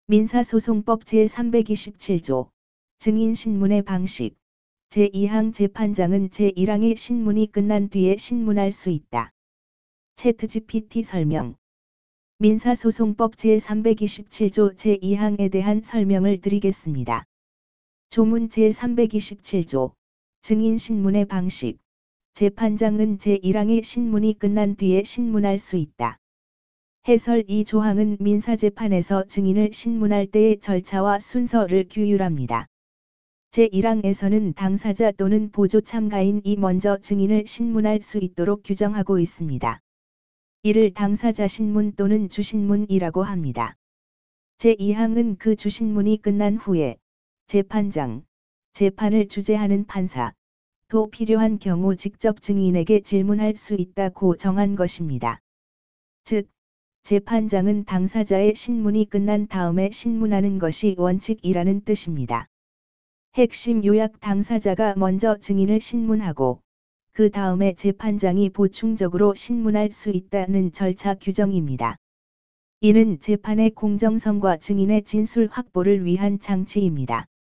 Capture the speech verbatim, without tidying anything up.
민사소송법 제삼백이십칠 조 증인 신문의 방식 제이 항 재판장은 제일 항의 신문이 끝난 뒤에 신문할 수 있다. 챗지피티 설명 민사소송법 제삼백이십칠 조 제이 항에 대한 설명을 드리겠습니다. 조문 제삼백이십칠 조 증인 신문의 방식 재판장은 제일 항의 신문이 끝난 뒤에 신문할 수 있다. 해설 이 조항은 민사재판에서 증인을 신문할 때의 절차와 순서를 규율합니다. 제일 항에서는 당사자 또는 보조 참가인이 먼저 증인을 신문할 수 있도록 규정하고 있습니다. 이를 당사자 신문 또는 주신문이라고 합니다. 제이 항은 그 주신문이 끝난 후에 재판장, 재판을 주재하는 판사, 또 필요한 경우 직접 증인에게 질문할 수 있다고 정한 것입니다. 즉, 재판장은 당사자의 신문이 끝난 다음에 신문하는 것이 원칙이라는 뜻입니다. 핵심 요약 당사자가 먼저 증인을 신문하고 그 다음에 재판장이 보충적으로 신문할 수 있다는 절차 규정입니다. 이는 재판의 공정성과 증인의 진술 확보를 위한 장치입니다.